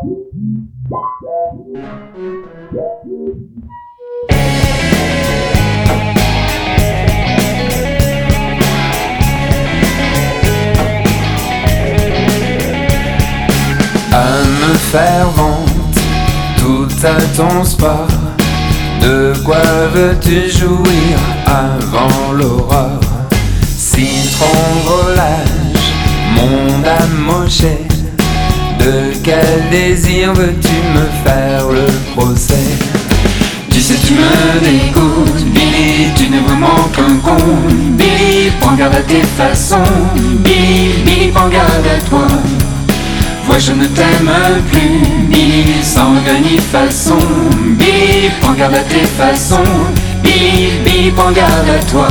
À me faire vente tout à ton sport. De quoi veux-tu jouir avant l'aurore? Citron, volage, monde amoché. De quel désir veux-tu me faire le procès? Tu sais tu me dégoûtes, Billy, tu n'es vraiment qu'un con. Billy, prends garde à tes façons. Billy, Billy, prends garde à toi. Vois, je ne t'aime plus, Billy, sans regret ni façon. Billy, prends garde à tes façons. Billy, Billy, prends garde à toi.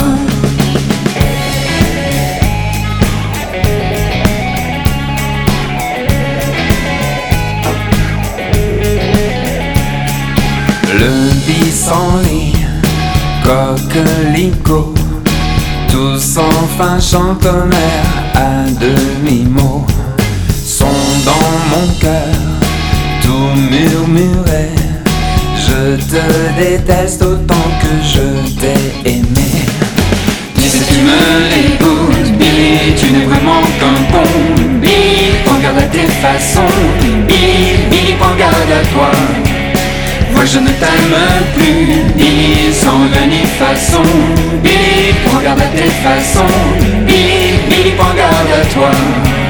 Le pissenlit, coquelicot, tous enfin chantent un air à demi-mot. Sont dans mon cœur, tout murmuré. Je te déteste autant que je t'ai aimé. Tu sais tu me dégoûtes, Billy, tu n'es vraiment qu'un con. Billy, prends garde à tes façons. Billy, Billy, prends garde à toi. Moi je ne t'aime plus, Billy, sans regret ni façon. Billy, prends garde à tes façons. Billy, Billy, prends garde à toi.